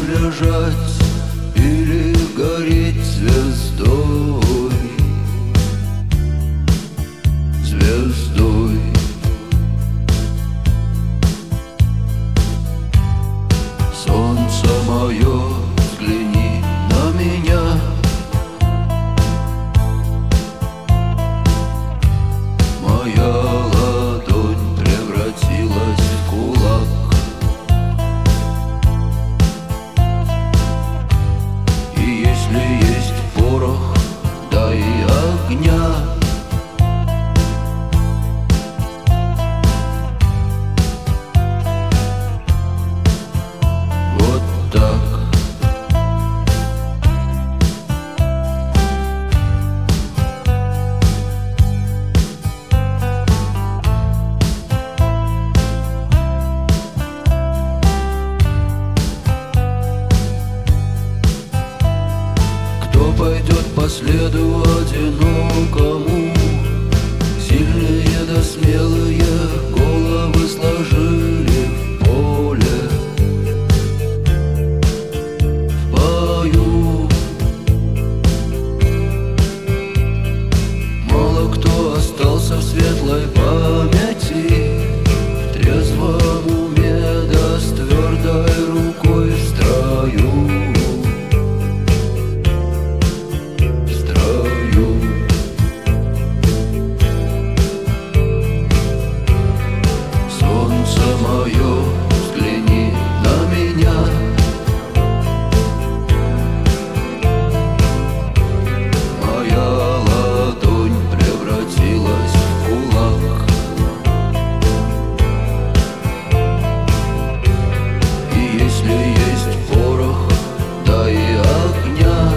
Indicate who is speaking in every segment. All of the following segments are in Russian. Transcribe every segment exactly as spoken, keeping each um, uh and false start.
Speaker 1: лежать или гореть звездой, звездой. Солнце мое, взгляни на меня. Моя ладонь превратилась в кулак, и если есть порох, дай огня. Вот так. Кто пойдет по следу одинокому? Сильные да смелые головы сложили в поле, в бою. Мало кто остался в светлой памяти, в трезвом уме да с твердой рукой в строю. Мое, взгляни на меня. Моя ладонь превратилась в кулак, и если есть порох, дай огня.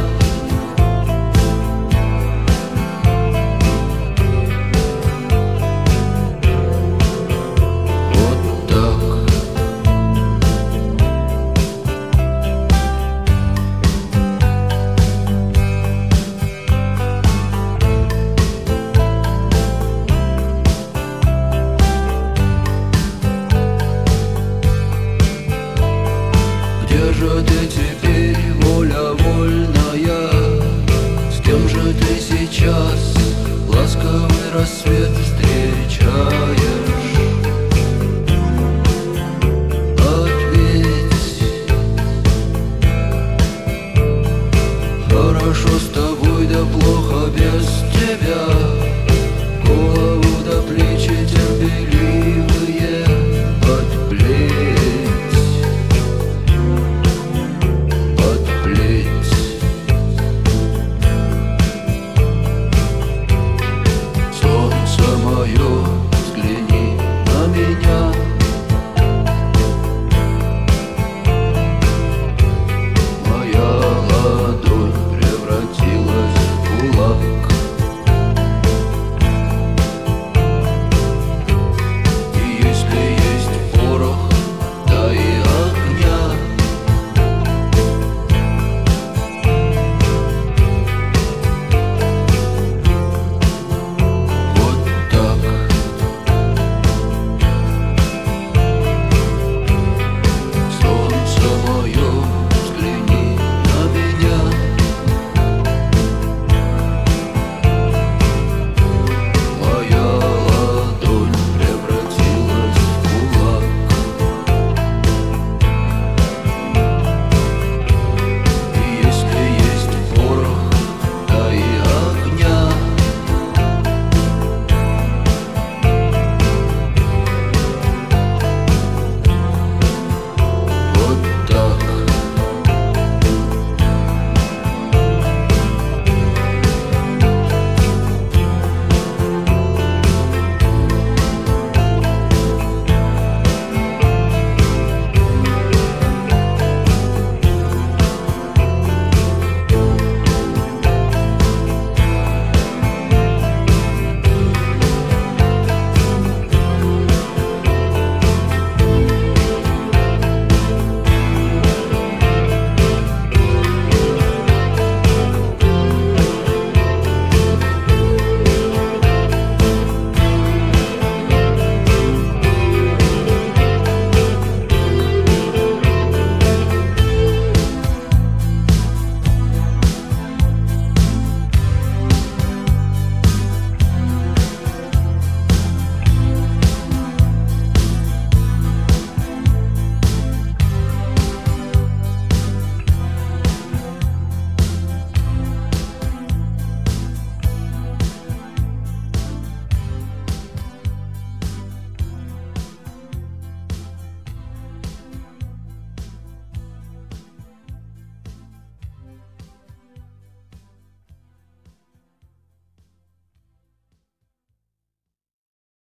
Speaker 1: Где же ты теперь, воля вольная? С кем же ты сейчас? Ласковый рассвет